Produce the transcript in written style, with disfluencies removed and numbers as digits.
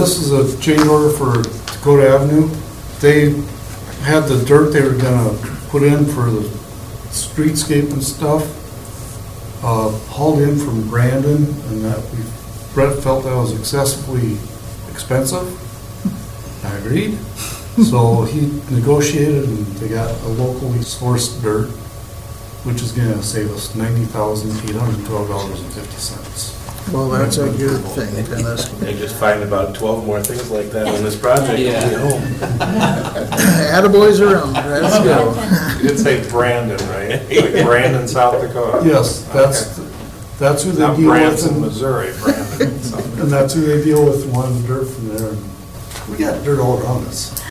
this is a change order for Dakota Avenue. They had the dirt they were gonna put in for the streetscape and stuff, hauled in from Brandon, and that Brett felt that was excessively expensive. I agreed. So he negotiated and they got a locally sourced dirt, which is gonna save us $90,812.50. Well, that's a good thing, Dennis. They just find about 12 more things like that in this project. Yeah. Attaboys around, let's go. You did say Brandon, right? Like Brandon, South Dakota. Yes, that's who they Not deal with. Branson, Missouri, Brandon. And that's who they deal with, wanting dirt from there. We got dirt all around us.